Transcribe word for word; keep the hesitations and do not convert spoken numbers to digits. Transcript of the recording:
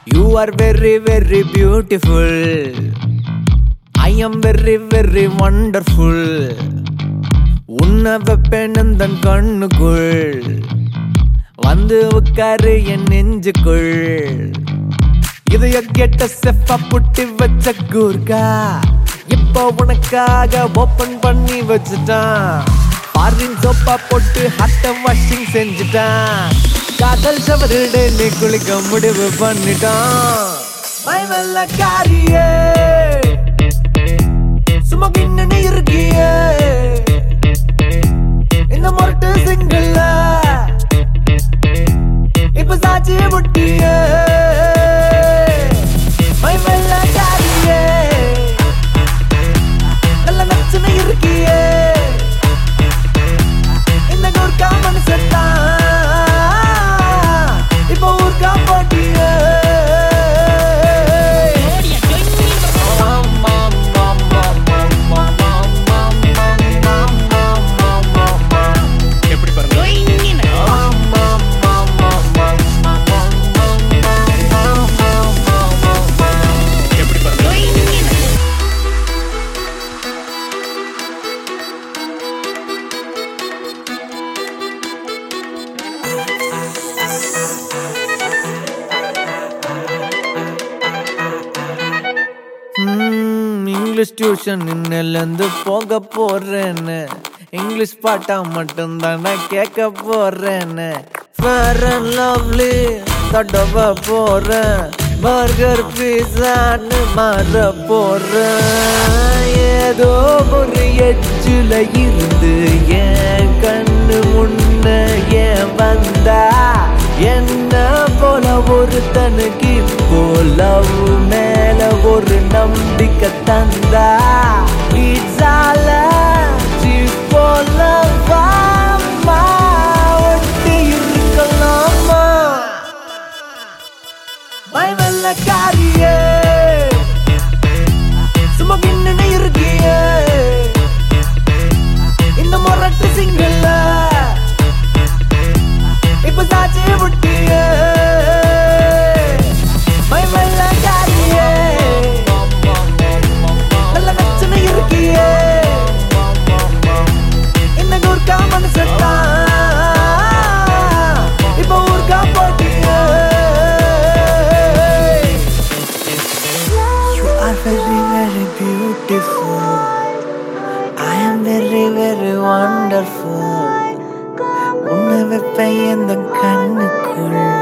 You are very very beautiful. I am very very wonderful. உன்னை வெப்பேனந்தன் கண்ணுக்குள் வந்து உட்காரு என் நெஞ்சுக்குள். இதைய கேட்ட செஃப்பா புட்டி வச்ச கூர்க்கா இப்போ உனக்காக ஓபன் பண்ணி வச்சுட்டான். பாரின் சோப்பா போட்டு ஹாட்ட வாஷிங் செஞ்சுட்டான். காதல் ஷவருடே நீ குளிக்க முடிவு பண்ணிட்டான். மைவல்ல காரியே சும்மா கிண்ணு இருக்கியே இந்த முரட்டு சிங்கிள் இப்ப சாட்சி முட்டியே. மைவல்ல காரியே நல்ல நச்சுன்னு இருக்கியே இந்த கூர்க்கா மனுஷத்தான் இப்ப ஊர்க்கா போட்டியே. இங்கிலீஷ் டியூஷன் இன்னிலிருந்து போக போறேன்னு இங்கிலீஷ் பாட்டா மட்டும் தானே கேட்க போறேன்னு. ஃபேர் அண்ட் லவ்லி தடவ போறேன். பர்கர் பீஸான்னு மாற போறேன். ஏதோ ஒரு எட்ஜுல இருந்து என் கண்ணு முன்ன ஏன் வந்தா என்ன போல ஒருத்தனுக்கு இப்போ லவ் மேல ஒரு நம்பிக்கை தந்தா. இட்ஸால போல வாமா ஒட்டி இருக்கலாமா. மைவல்ல காரியே சும்மா கிண்ணு இருக்கியே இந்த முரட்டு சிங்கிள் இப்ப சாட்சி முட்டியே. மைவல்ல காரியே நல்ல நச்சுன்னு இருக்கியே இந்த கூர்க்கா மனுஷத்தான் இப்ப ஊர்க்கா போட்டியே. You are very very beautiful. I am very very wonderful. உன்னை வெப்பேன் எந்த கண்ணுக்குள்